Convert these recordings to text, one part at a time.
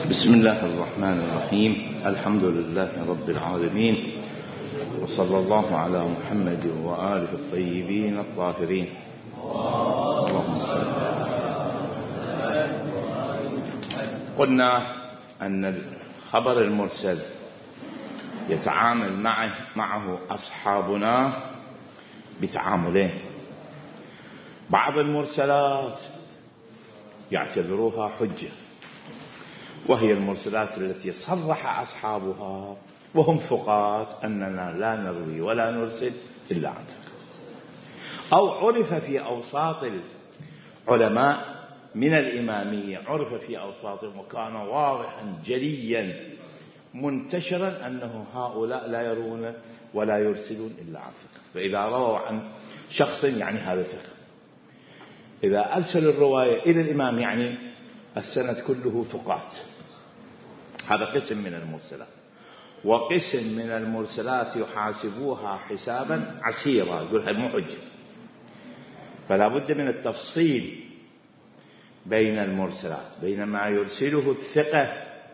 بسم الله الرحمن الرحيم. الحمد لله رب العالمين، وصلى الله على محمد وآله الطيبين الطاهرين. اللهم صل. قلنا أن الخبر المرسل يتعامل معه أصحابنا بتعاملين. بعض المرسلات يعتبروها حجة، وهي المرسلات التي صرح أصحابها وهم ثقات أننا لا نروي ولا نرسل إلا عن ثقة، أو عرف في أوساط العلماء من الإمامية، عرف في أوساطهم وكان واضحا جليا منتشرا أنه هؤلاء لا يرون ولا يرسلون إلا عن ثقة. فإذا رووا عن شخص يعني هذا ثقة، إذا أرسل الرواية إلى الإمام يعني السند كله ثقات. هذا قسم من المرسلات. وقسم من المرسلات يحاسبوها حسابا عسيرا، يقول هذا مو حجة. فلا بد من التفصيل بين المرسلات، بين ما يرسله الثقة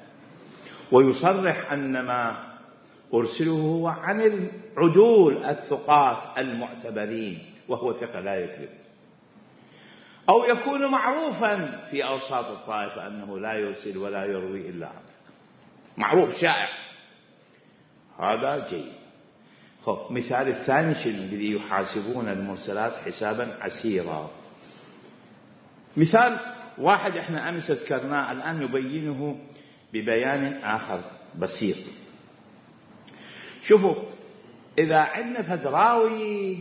ويصرح أن ما أرسله هو عن العدول الثقات المعتبرين وهو ثقة لا يكذب، أو يكون معروفا في أوساط الطائفة أنه لا يرسل ولا يروي إلا عن ثقة، معروف شائع، هذا جيد. مثال الثاني الذي يحاسبون المرسلات حسابا عسيرا. مثال واحد احنا أمس ذكرناه، الآن نبينه ببيان آخر بسيط. شوفوا، إذا عندنا فدراوي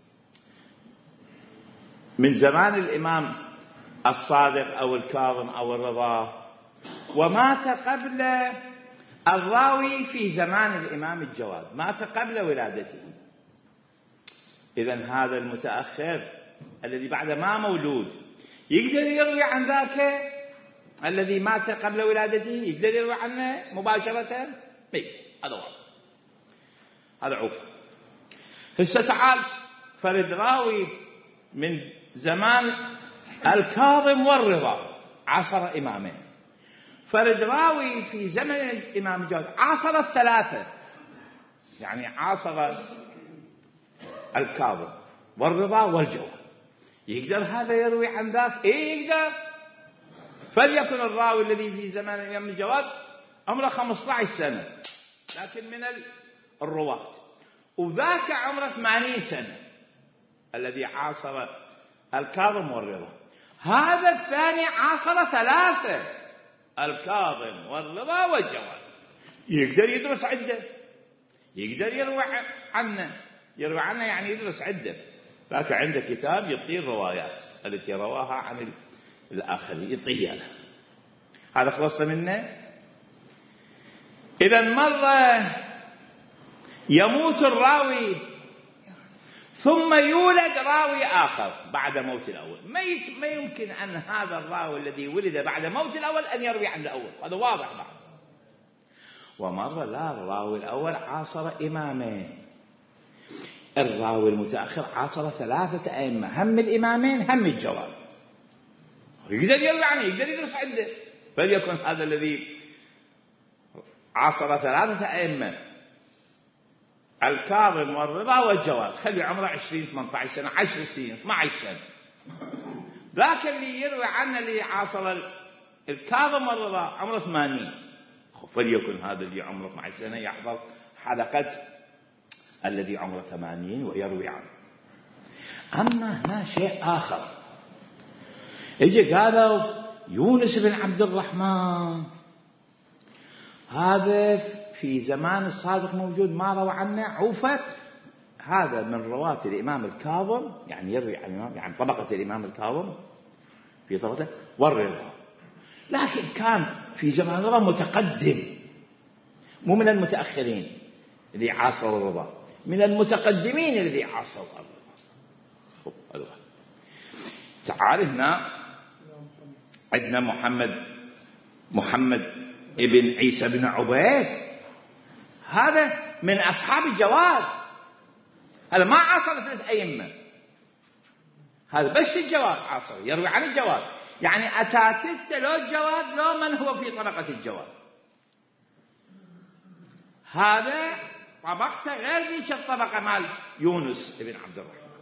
من زمان الإمام الصادق أو الكاظم أو الرضا، ومات قبل الراوي في زمان الإمام الجواد، مات قبل ولادته، إذن هذا المتأخر الذي بعد ما مولود يقدر يروي عن ذاك الذي مات قبل ولادته؟ يقدر يروي عنه مباشرة؟ هذا واضح، هذا عوف. هسه تعال فرد راوي من زمان الكاظم والرضا، عاصر إمامين. فرد راوي في زمن الإمام الجواد عاصر الثلاثة، يعني عاصر الكاظم والرضا والجواد، يقدر هذا يروي عن ذاك؟ يقدر. فليكن الراوي الذي في زمن الإمام الجواد عمره 15 سنة لكن من الرواة، وذاك عمره 80 سنة الذي عاصر الكاظم والرضا. هذا الثاني عاصر ثلاثة، الكاظم والرضا والجواد، يقدر يدرس عدة، يقدر يروي عنه يعني يدرس عدة. لكن عنده كتاب يعطيه الروايات التي رواها عن الآخرين، يعطيها له. هذا خلص منه. إذا مرة يموت الراوي ثم يولد راوي آخر بعد موت الأول، ما يمكن أن هذا الراوي الذي ولد بعد موت الأول أن يروي عن الأول، هذا واضح بعد. ومرة لا، الراوي الأول عاصر إمامين، الراوي المتأخر عاصر ثلاثة أئمة، هم الإمامين هم الجواد، يقدر يروي عنه، يقدر يدرس عنده. فليكن هذا الذي عاصر ثلاثة أئمة، الكاظم والرضا والجواد، خلي عمره 20 18 سنة 10 سنين 12 سنة. ذاك اللي يروي عنه اللي عاصر الكاظم والرضا عمره 80، فليكن هذا اللي عمره 12 سنة يحضر حلقة الذي عمره 80 ويروي عنه. أما هنا شيء آخر، يجي قالوا يونس بن عبد الرحمن هذا في زمان الصادق موجود، ما روى عنه، عوفت، هذا من رواة الإمام الكاظم، يعني يروي عن الإمام، يعني طبقة الإمام الكاظم في طبقته والرضا، لكن كان في زمان الرضا متقدم، مو من المتأخرين اللي عاصروا الرضا، من المتقدمين الذي عاصروا الرضا. تعال هنا عندنا محمد ابن عيسى بن عبيد، هذا من أصحاب الجواد، هذا ما عاصر ثلاث أئمة، هذا بس الجواد عاصر، يروي عن الجواد. يعني أساتذته لو الجواد لو من هو في طبقة الجواد، هذا طبقته غير ذيك الطبقة مال يونس بن عبد الرحمن.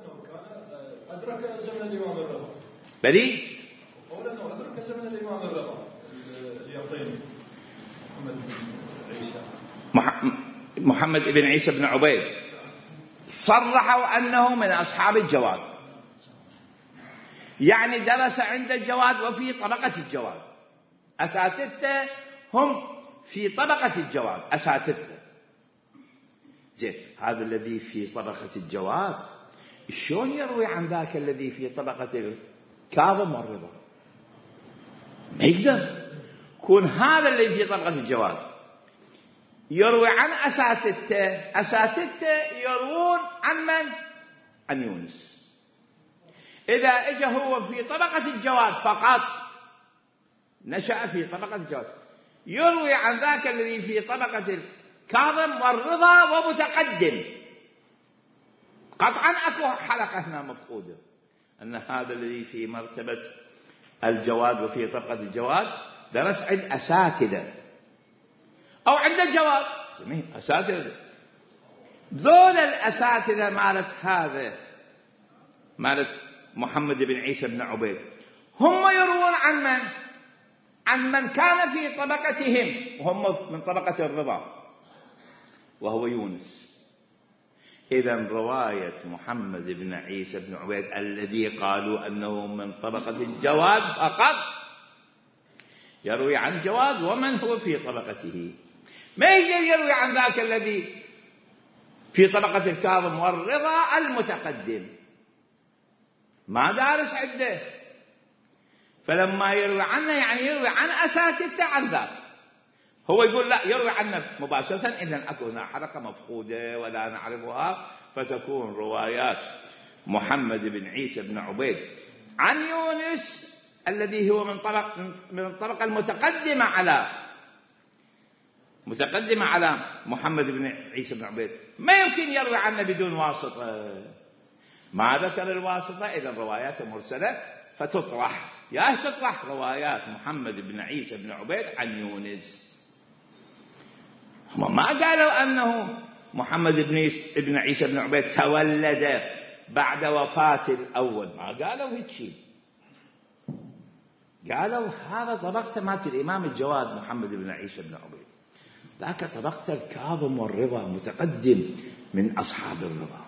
أدرك زمن الإمام الرضا. بلي أولا أنه أدرك زمن الإمام الرضا اليقطيني محمد بن عيسى بن عبيد صرحوا أنه من أصحاب الجواد، يعني درس عند الجواد وفي طبقة الجواد، أساتذته هم في طبقة الجواد أساتذته. زين، هذا الذي في طبقة الجواد شلون يروي عن ذاك الذي في طبقة الكاظم والرضا؟ ما يقدر يكون هذا الذي في طبقة الجواد يروي عن أساتذته يروون عن من؟ عن يونس. إذا إجا هو في طبقة الجواد فقط، نشأ في طبقة الجواد، يروي عن ذاك الذي في طبقة الكاظم والرضا ومتقدم، قطعا أكو حلقة هنا مفقودة، أن هذا الذي في مرتبة الجواد وفي طبقة الجواد درس عند أساتذة أو عند الجواد أساتذة. ذول الأساتذة مالت هذا مالت محمد بن عيسى بن عبيد هم يروون عن من؟ عن من كان في طبقتهم وهم من طبقة الرضا وهو يونس. إذن رواية محمد بن عيسى بن عبيد الذي قالوا أنه من طبقة الجواد فقط يروي عن جواد ومن هو في طبقته، ما يقدر يروي عن ذاك الذي في طبقة الكاظم والرضا المتقدم، ما دارس عنده، فلما يروي عنه يعني يروي عن أساتذته عن ذاك. هو يقول لا، يروي عنه مباشرة، إذن أكو هنا حلقة مفقودة ولا نعرفها، فتكون روايات محمد بن عيسى بن عبيد عن يونس الذي هو من الطبقة متقدمة على محمد بن عيسى بن عبيد، ما يمكن يروي عنه بدون واسطة. ما ذكر الواسطة، إذن رواياته مرسلة فتطرح، تطرح روايات محمد بن عيسى بن عبيد عن يونس. هم ما قالوا أنه محمد بن عيسى بن عبيد تولد بعد وفاة الأول، ما قالوا هيك شيء، قالوا هذا طبقة مات الإمام الجواد محمد بن عيسى بن عبيد، ذاك طبقة الكاظم والرضا متقدم من أصحاب الرضا.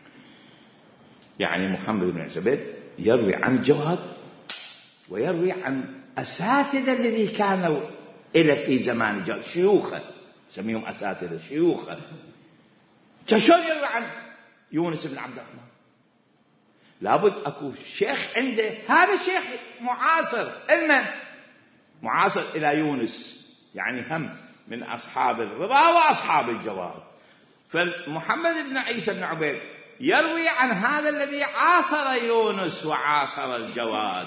يعني محمد بن عيسى بن عبيد يروي عن الجواد ويروي عن أساتذة الذي كانوا إلى في زمان الجواد، شيوخه، سميهم أساتذة شيوخه. شلون يروي عن يونس بن عبد الرحمن؟ لابد أكو شيخ عنده، هذا الشيخ معاصر معاصر إلى يونس، يعني هم من أصحاب الرضا وأصحاب الجواد. فمحمد بن عيسى بن عبيد يروي عن هذا الذي عاصر يونس وعاصر الجواد،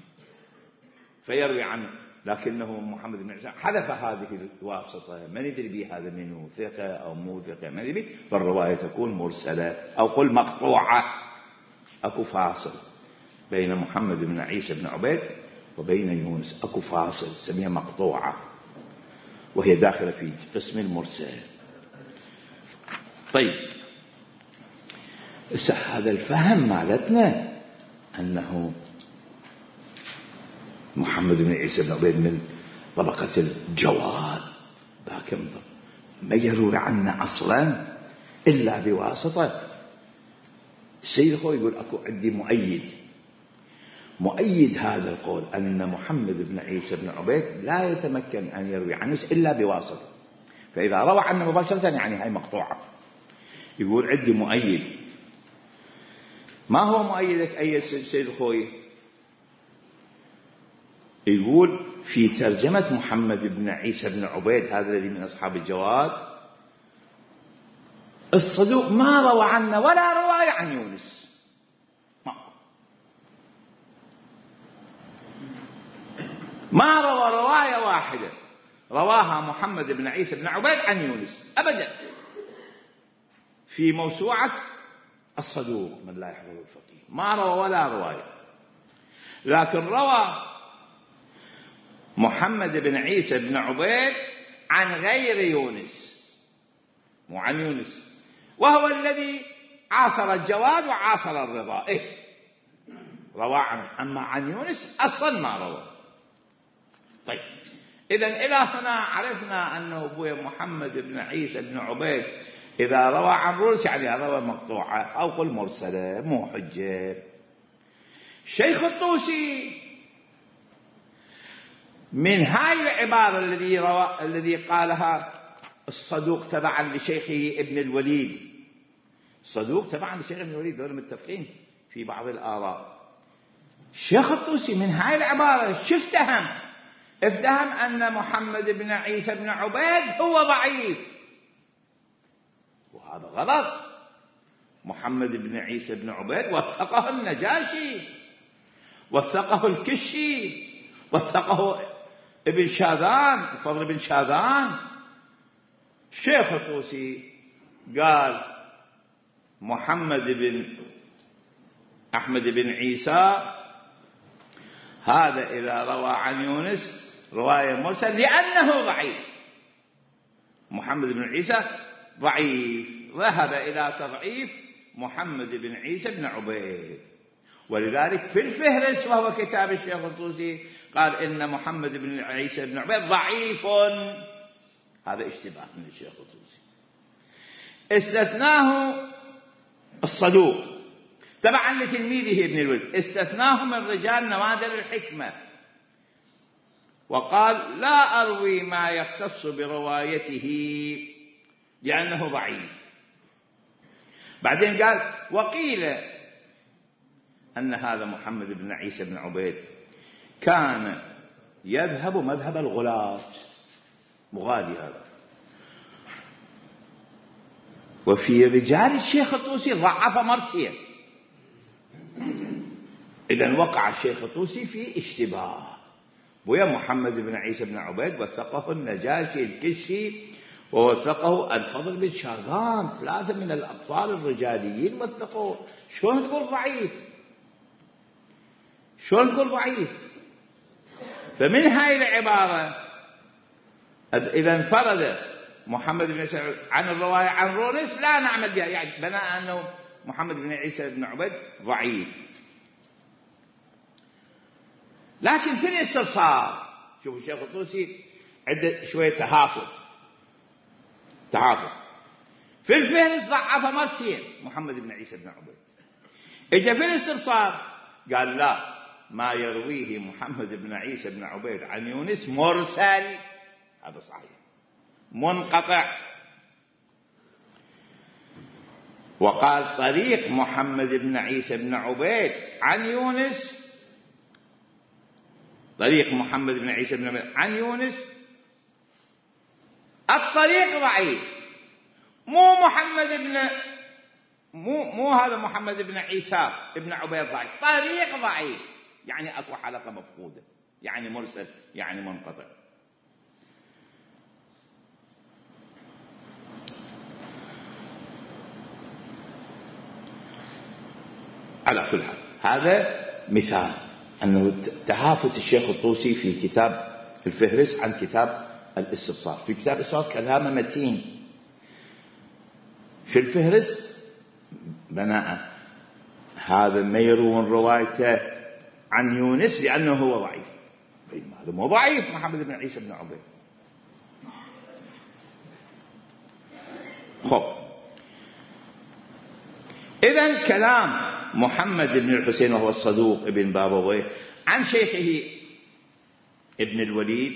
فيروي عنه، لكنه محمد بن عيسى حذف هذه الواسطة، ما ندري به هذا منه ثقة أو مو ثقة، ما ندري، فالرواية تكون مرسلة أو قل مقطوعة. أكو فاصل بين محمد بن عيسى بن عبيد وبين يونس، أكو فاصل سميها مقطوعة، وهي داخلة في قسم المرسل. طيب، هذا الفهم مالتنا أنه محمد بن عيسى بن عبيد من طبقة الجواد، ذاك ما يروي عنه أصلا إلا بواسطة. السيد الخوي يقول أكو عندي مؤيد هذا القول، أن محمد بن عيسى بن عبيد لا يتمكن أن يروي عنه إلا بواسطة، فإذا روى عنه مباشرة يعني هاي مقطوعة. يقول عندي مؤيد. ما هو مؤيدك أي السيد الخوي؟ يقول في ترجمة محمد بن عيسى بن عبيد هذا الذي من أصحاب الجواد، الصدوق ما روى عنه ولا رواية عن يونس، ما روى رواية واحدة رواها محمد بن عيسى بن عبيد عن يونس أبدا في موسوعة الصدوق من لا يحفظ الفقيه، ما روى ولا رواية. لكن روى محمد بن عيسى بن عبيد عن غير يونس، مو عن يونس، وهو الذي عاصر الجواد وعاصر الرضا، روى عنه. أما عن يونس أصلا ما روى. طيب، إذن إلى هنا عرفنا أنه أبويا محمد بن عيسى بن عبيد إذا روى عن رولس يعني روى مقطوعة أو قل مرسلة، مو حجة. الشيخ الطوسي من هاي العبارة الذي قالها الصدوق تبعا لشيخه ابن الوليد، الصدوق تبعا لشيخ ابن الوليد، دول متفقين في بعض الآراء. الشيخ الطوسي من هاي العبارة افتهم أن محمد بن عيسى بن عبيد هو ضعيف، وهذا غلط. محمد بن عيسى بن عبيد وثقه النجاشي، وثقه الكشي، وثقه ابن شاذان، الفضل بن شاذان. الشيخ الطوسي قال محمد بن أحمد بن عيسى هذا إذا روى عن يونس رواية مرسل لأنه ضعيف. محمد بن عيسى ضعيف، ذهب إلى تضعيف محمد بن عيسى بن عبيد. ولذلك في الفهرس وهو كتاب الشيخ الطوسي قال إن محمد بن عيسى بن عبيد ضعيف. هذا اشتباه من الشيخ الطوسي. استثناه الصدوق تبعا لتلميذه ابن الوليد، استثناه من رجال نوادر الحكمة، وقال لا أروي ما يختص بروايته لأنه ضعيف. بعدين قال وقيل أن هذا محمد بن عيسى بن عبيد كان يذهب مذهب الغلاة، مغالي هذا. وفي رجال الشيخ الطوسي ضعف مرتين. إذن وقع الشيخ الطوسي في اشتباه. ويا محمد بن عيسى بن عبيد وثقه النجاشي الكشي، ووثقه الفضل بن شاذان، ثلاثة من الأبطال الرجاليين وثقوه. شلون تقول ضعيف؟ شلون تقول ضعيف؟ فمن هاي العبارة إذا انفرد محمد بن عيسى عن الرواية عن رولس لا نعمل بها، يعني بناء أنه محمد بن عيسى بن عبيد ضعيف. لكن في الاستبصار شوفوا الشيخ الطوسي عنده شوية تحافظ. في الفهرس ضعف مرتين محمد بن عيسى بن عبيد. اجى في الاستبصار قال لا، ما يرويه محمد بن عيسى بن عبيد عن يونس مرسل، هذا صحيح، منقطع. وقال طريق محمد بن عيسى بن عبيد عن يونس، طريق محمد بن عيسى بن عبيد عن يونس الطريق ضعيف، مو هذا محمد بن عيسى بن عبيد ضعيف، طريق ضعيف، يعني اكو حلقة مفقودة، يعني مرسل، يعني منقطع. على كل حال هذا مثال أنه تهافت الشيخ الطوسي في كتاب الفهرس عن كتاب الاستبصار. في كتاب الاستبصار كلام متين، في الفهرس بناء هذا ما يروون روايته عن يونس لأنه هو ضعيف. هذا مو ضعيف محمد بن عيسى بن عبيد. خب إذن كلام محمد بن الحسين وهو الصدوق ابن بابويه عن شيخه ابن الوليد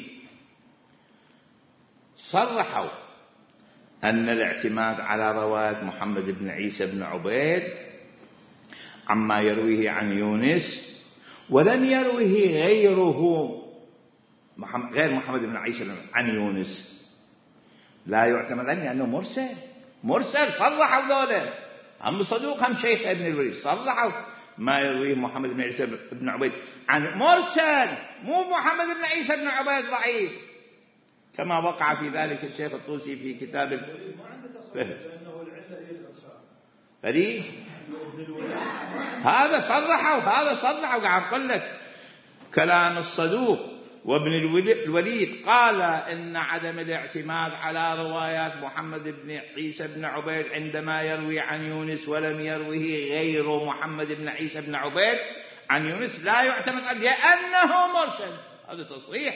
صرحوا أن الاعتماد على رواية محمد بن عيسى بن عبيد عما يرويه عن يونس، ولم يرويه غير محمد بن عيسى عن يونس، لا يعتمد عليه لأنه مرسل. صرحوا ذولا، هم صدوق هم شيخ ابن الوليد، صرحوا ما يرويه محمد بن عيسى بن عبيد عن مرسل، مو محمد بن عيسى بن عبيد ضعيف كما وقع في ذلك الشيخ الطوسي في كتاب ما عنده تصريح بأنه العلة هي الإرسال. هذا صرحوا قاعد أقول لك كلام الصدوق وابن الوليد قال إن عدم الاعتماد على روايات محمد بن عيسى بن عبيد عندما يروي عن يونس ولم يروه غير محمد بن عيسى بن عبيد عن يونس لا يعتمد لأنه مرسل. هذا تصريح،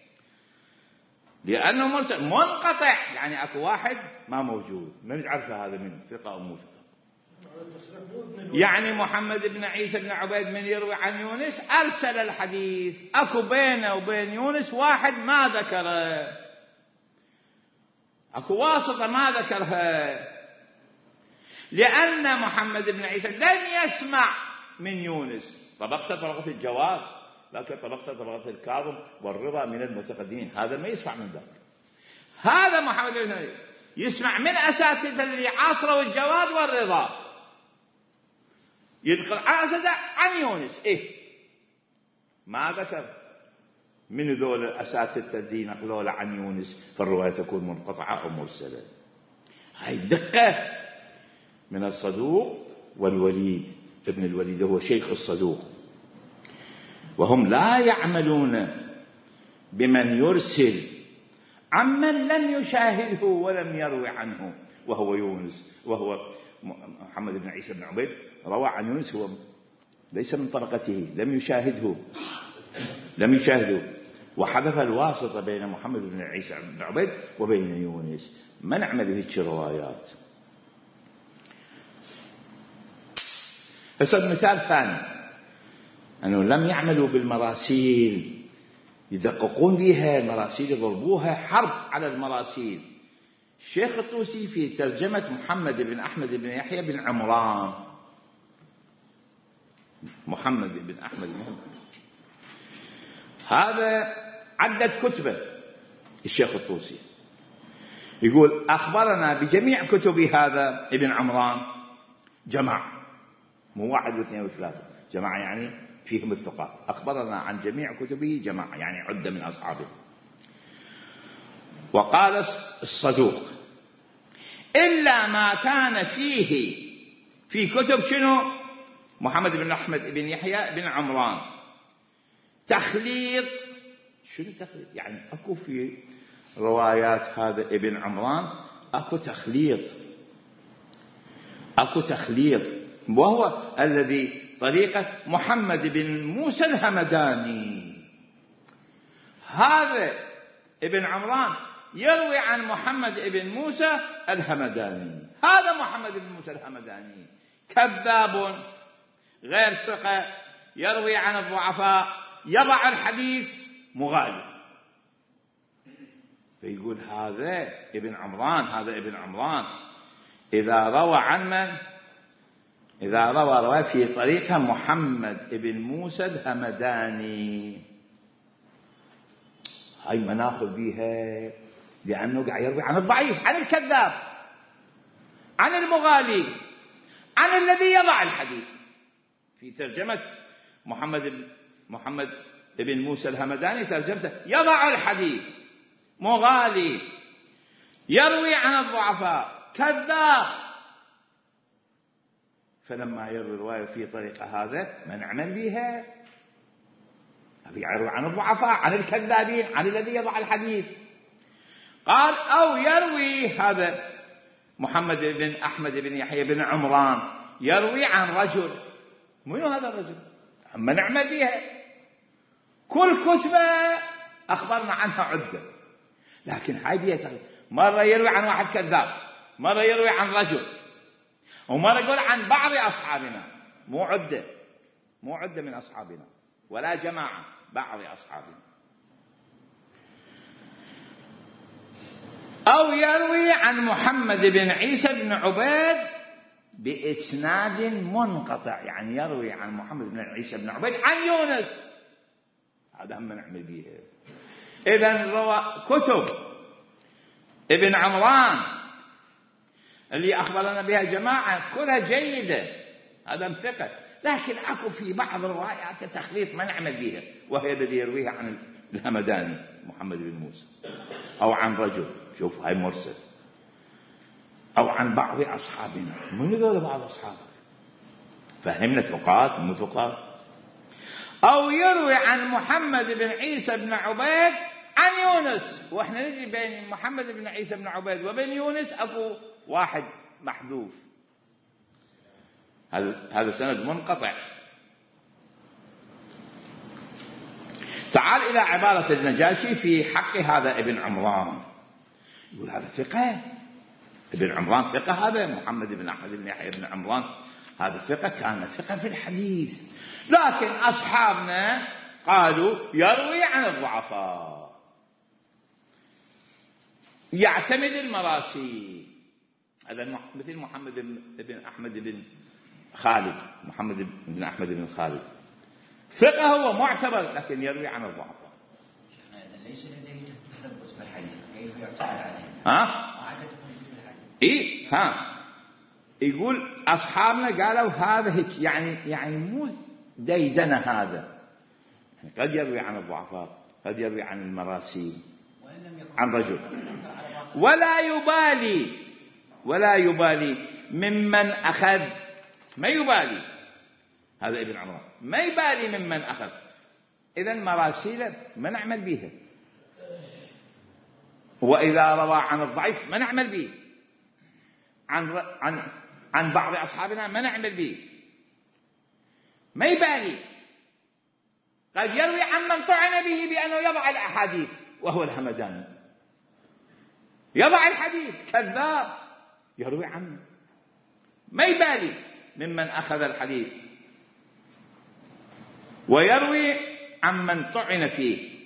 لأنه مرسل منقطع، يعني أكو واحد ما موجود ما نعرف هذا منه ثقة أو مو ثقة. يعني محمد بن عيسى بن عبيد من يروي عن يونس أرسل الحديث، أكو بينه وبين يونس واحد ما ذكره، أكو واسطة ما ذكرها، لأن محمد بن عيسى لن يسمع من يونس. طبقة الجواد، لكن طبقة الكاظم والرضا من المتقدمين، هذا ما يسمع من ذاك. هذا محمد بن عيسى يسمع من أساتذة اللي عاصروا الجواد والرضا، يدخل على أساس عن يونس ما ذكر من ذول الأساتذة الذين نقلوا عن يونس، فالرواية تكون منقطعة أو مرسلة. هاي دقة من الصدوق والوليد. ابن الوليد هو شيخ الصدوق، وهم لا يعملون بمن يرسل عمن لم يشاهده ولم يروي عنه، وهو يونس، وهو محمد بن عيسى بن عبيد روى عن يونس، هو ليس من طبقته، لم يشاهده، وحذف الواسطة بين محمد بن عيسى بن عبيد وبين يونس. ما نعمل بهيك روايات. هسه مثال ثاني، أنه لم يعملوا بالمراسيل، يدققون بها المراسيل، يضربوها حرب على المراسيل. الشيخ الطوسي في ترجمة محمد بن أحمد بن يحيى بن عمران، محمد بن أحمد بن هذا عدد كتبه الشيخ الطوسي، يقول أخبرنا بجميع كتب هذا ابن عمران جماعة، مو واحد واثنين وثلاثة، جماعة يعني فيهم الثقات. أخبرنا عن جميع كتبه جماعة يعني عدة من أصحابه. وقال الصدوق إلا ما كان فيه في كتب شنو محمد بن أحمد بن يحيى بن عمران تخليط. شنو تخليط؟ يعني أكو في روايات هذا ابن عمران أكو تخليط، وهو الذي طريقة محمد بن موسى الهمداني. هذا ابن عمران يروي عن محمد بن موسى الهمداني. هذا محمد بن موسى الهمداني كذاب غير ثقة، يروي عن الضعفاء، يضع الحديث، مغالي. فيقول هذا ابن عمران إذا روى عن من؟ إذا روى في طريقة محمد بن موسى الهمداني، هاي ما ناخذ بيها، لأنه قاعد يروي عن الضعيف، عن الكذاب، عن المغالي، عن الذي يضع الحديث. في ترجمة محمد بن موسى الهمداني ترجمته يضع الحديث، مغالي، يروي عن الضعفاء، كذاب. فلما يروي رواية في طريقة هذا ما نعمل بها، يروي عن الضعفاء، عن الكذابين، عن الذي يضع الحديث. قال أو يروي هذا محمد بن أحمد بن يحيى بن عمران يروي عن رجل. منو هذا الرجل؟ ما نعمل بها. كل كتبة أخبرنا عنها عدة، لكن هاي بيها مرة يروي عن واحد كذاب، مرة يروي عن رجل، ومرة يقول عن بعض أصحابنا، مو عدة من أصحابنا ولا جماعة، بعض أصحابنا. أو يروي عن محمد بن عيسى بن عبيد بإسناد منقطع، يعني يروي عن محمد بن عيسى بن عبيد عن يونس. هذا هم نعمل به. إذن روى كتب ابن عمران اللي أخبرنا بها جماعة كلها جيدة، هذا ثقة، لكن أكو في بعض الروايات تخليط ما نعمل بها، وهي الذي يرويها عن الهمداني محمد بن موسى، أو عن رجل، شوف هاي مرسل، أو عن بعض أصحابنا. من يقول بعض أصحابك؟ فهمنا ثقات مو ثقات. أو يروي عن محمد بن عيسى بن عبيد عن يونس. وإحنا ندري بين محمد بن عيسى بن عبيد وبين يونس أكو واحد محذوف، هذا سند منقطع. تعال إلى عبارة النجاشي في حق هذا ابن عمران، يقول هذا ثقة، ابن عمران ثقة، هذا محمد بن أحمد بن يحيى بن عمران هذا ثقة، كان ثقة في الحديث، لكن أصحابنا قالوا يروي عن الضعفاء، يعتمد المراسيل. هذا مثل محمد بن أحمد بن خالد، محمد بن أحمد بن خالد ثقة هو معتبر، لكن يروي عن الضعفاء. ليس لديه تثبت في الحديث، كيف يعتمد عليه؟ يقول أصحابنا قالوا هذا هيك، يعني مو ديدنة، هذا قد يروي عن الضعفاء، قد يروي عن المراسيل عن رجل، ولا يبالي ممن أخذ، ما يبالي، هذا ابن عمران ما يبالي ممن أخذ. إذن مراسيله ما نعمل بيها، وإذا روى عن الضعيف ما نعمل به، عن بعض أصحابنا ما نعمل به، ما يبالي. قد يروي عن من طعن به بأنه يضع الأحاديث، وهو الهمداني يضع الحديث، كذاب، يروي عنه، ما يبالي ممن أخذ الحديث، ويروي عن من طعن فيه.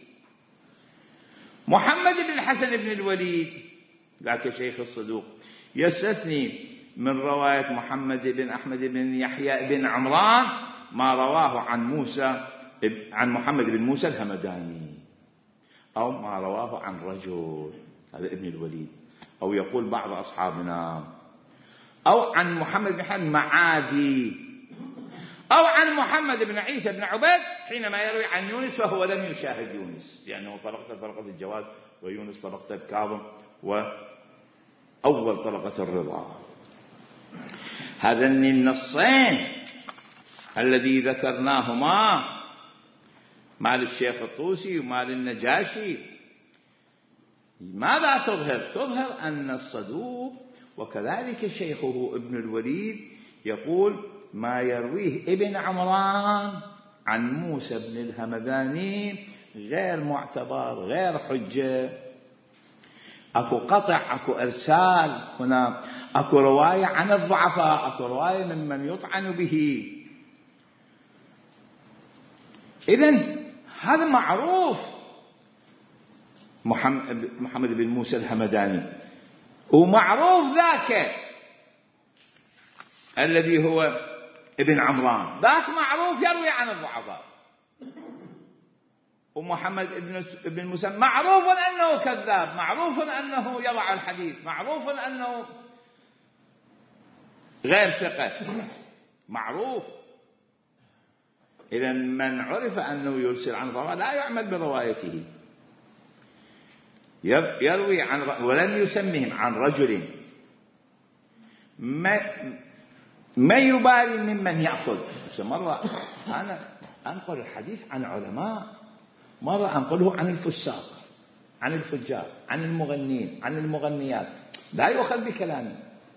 محمد بن الحسن بن الوليد ذاك شيخ الصدوق يستثني من رواية محمد بن أحمد بن يحيى بن عمران ما رواه عن محمد بن موسى الهمداني، أو ما رواه عن رجل، هذا ابن الوليد، أو يقول بعض أصحابنا، أو عن محمد بن حسن معاذي، أو عن محمد بن عيسى بن عبيد حينما يروي عن يونس وهو لم يشاهد يونس، لأنه طلقة الجواد، ويونس طلقة الكاظم، وأول طلقة الرضا. هذين النصين الذي ذكرناهما مال الشيخ الطوسي ومال النجاشي، ماذا تظهر أن الصدوق وكذلك شيخه ابن الوليد يقول ما يرويه ابن عمران عن موسى بن الهمداني غير معتبر، غير حجة، أكو قطع، أكو إرسال، هنا أكو رواية عن الضعفاء، أكو رواية ممن يطعن به. إذن هذا معروف، محمد بن موسى الهمداني، ومعروف ذاك الذي هو ابن عمران، ذاك معروف يروي عن الضعفاء. ومحمد بن موسى معروف أنه كذاب، معروف أنه يضع الحديث، معروف أنه غير ثقة، معروف. إذن من عرف أنه يرسل عن الضعفاء لا يعمل بروايته، يروي عن ولم يسمهم عن رجل، ما يبالي ممن يأخذ. مرة أنا أنقل الحديث عن علماء، مرة أنقله عن الفساق، عن الفجار، عن المغنين، عن المغنيات، لا يؤخذ بكلامي.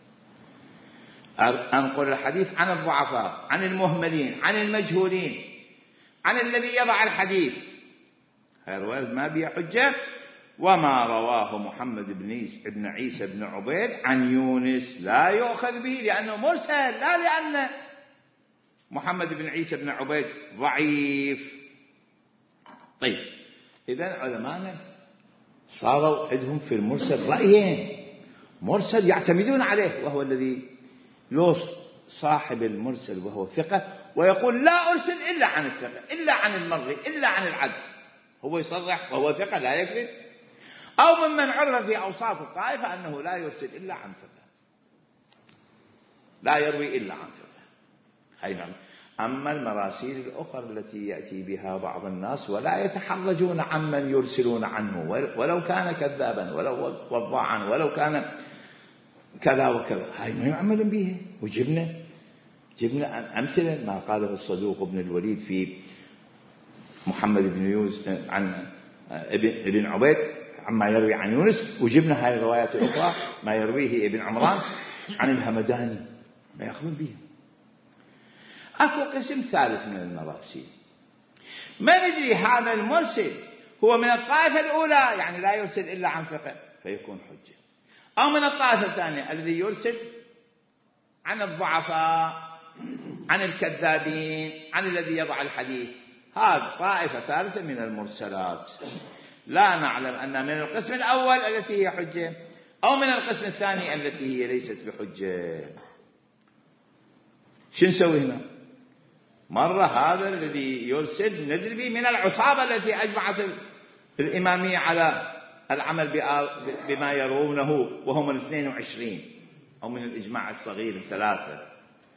أنقل الحديث عن الضعفاء، عن المهملين، عن المجهولين، عن الذي يضع الحديث، هذا ما بيه حجة. وما رواه محمد بن عيسى بن عبيد عن يونس لا يؤخذ به، لأنه مرسل، لا لأن محمد بن عيسى بن عبيد ضعيف. طيب، إذن علماءنا صاروا عندهم في المرسل رأيين، مرسل يعتمدون عليه، وهو الذي يوص صاحب المرسل وهو ثقة ويقول لا أرسل إلا عن الثقة، إلا عن المرضي، إلا عن العدل، هو يصرح وهو ثقة لا يكذب. أو ممن عرف في أوصاف الطائفة أنه لا يرسل إلا عن ثقة، لا يروي إلا عن ثقة. أما المراسيل الأخرى التي يأتي بها بعض الناس ولا يتحرجون عمن يرسلون عنه، ولو كان كذابا، ولو وضاعا، ولو كان كذا وكذا، هاي ما يعملون بها. وجبنا أمثلة ما قاله الصدوق بن الوليد في محمد بن يونس عن ابن عبيد عما يروي عن يونس، وجبنا هاي الروايات الأخرى ما يرويه ابن عمران عن الهمداني ما يأخذون بها. أكو قسم ثالث من المراسيل ما ندري هذا المرسل هو من الطائفة الأولى يعني لا يرسل إلا عن فقه فيكون حجة، أو من الطائفة الثانية الذي يرسل عن الضعفاء عن الكذابين عن الذي يضع الحديث. هذا طائفة ثالثة من المرسلات لا نعلم أنها من القسم الأول التي هي حجة أو من القسم الثاني التي هي ليست بحجة. شو نسوي هنا؟ مرة هذا الذي يرسل ندري به من العصابة التي أجمعت الإمامية على العمل بما يرونه وهم من 22 أو من الإجماع الصغير الثلاثة،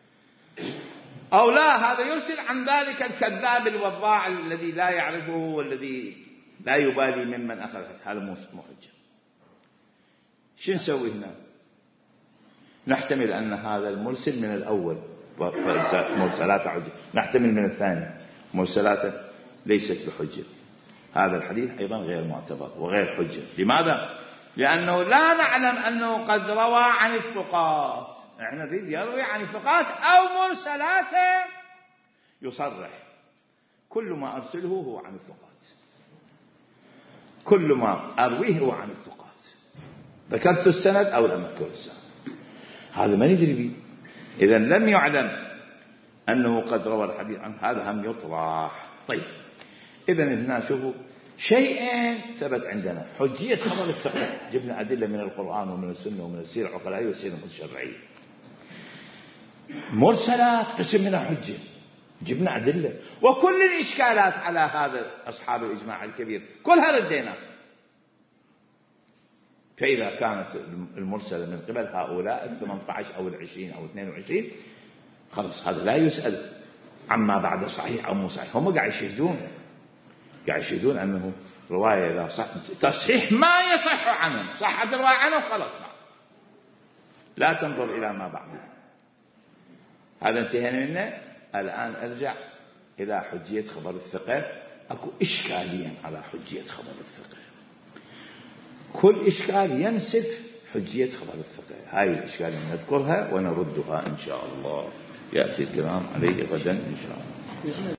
أو لا هذا يرسل عن ذلك الكذاب الوضاع الذي لا يعرفه والذي لا يبالي ممن أخذ. هذا مو حجة. شو نسوي هنا؟ نحتمل أن هذا المرسل من الأول مرسلات حجة، نحتمل من الثاني مرسلات ليست بحجة. هذا الحديث أيضا غير معتبر وغير حجة. لماذا؟ لأنه لا نعلم أنه قد روى عن الثقات. احنا نريد يروي عن الثقات أو مرسلات يصرح كل ما أرسله هو عن الثقات، كل ما أرويه هو عن الثقات، ذكرت السند أو لم أذكر السند. هذا ما ندري به. إذا لم يعلم أنه قد روى الحديث عن هذا هم يطرح. طيب إذا هنا شوفوا شيئين ثبت عندنا: حجية خبر الثقة، جبنا أدلة من القرآن ومن السنة ومن السيرة العقلائية والسيرة الشرعية. مرسلات قسم من الحجة، جبنا أدلة، وكل الإشكالات على هذا أصحاب الإجماع الكبير كلها ردينا. فإذا كانت المرسلة من قبل هؤلاء 18 أو 20 أو 22 خلص هذا لا يسأل عما بعد صحيح أو مو صحيح. هم قاعد يشهدون أنه رواية لا صح، تصحيح ما يصح عنهم، صحت الرواية عنه خلص لا تنظر إلى ما بعده. هذا انتهينا منه. الآن أرجع إلى حجية خبر الثقة. أكو إشكاليا على حجية خبر الثقة، كل إشكال ينسف حجية خبر الثقة. هاي الإشكال نذكرها ونردها إن شاء الله. يأتي الكلام عليه غدا إن شاء الله.